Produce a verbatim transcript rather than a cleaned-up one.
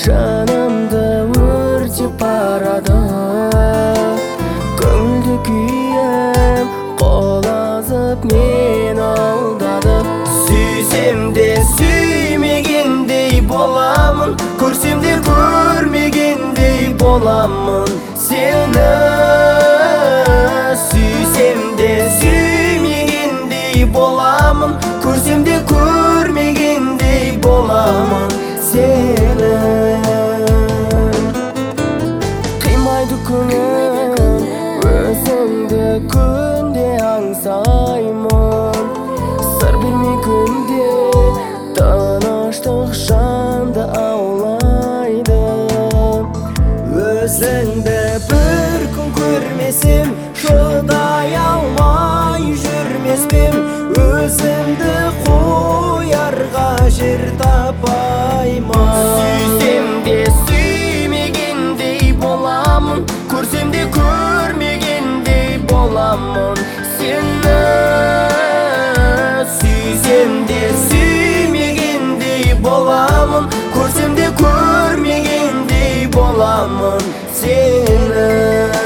Жанымды өртеп барады, көңілді күйім қол азып мен алдады. Сүйсем де сүймегендей боламын, көрсем де көрмегендей боламын сені. Сүйсем де сүймегендей боламын, көрсем де көрмегендей боламын сені. Қимайды көңіл, өзіңді күнде аңсаймын. Сыр бермей күнде тыныштық жанды аулайды. Өзіңді бір күн көрмесем, шыдай алмай жүрмеспем. Өзімді қоярға жер тапаймын. Сүйсем де сүймегендей боламын, көрсем де көрмегендей боламын сені. Сүйсем де сүймегендей боламын, көрсем де көрмегендей боламын сені.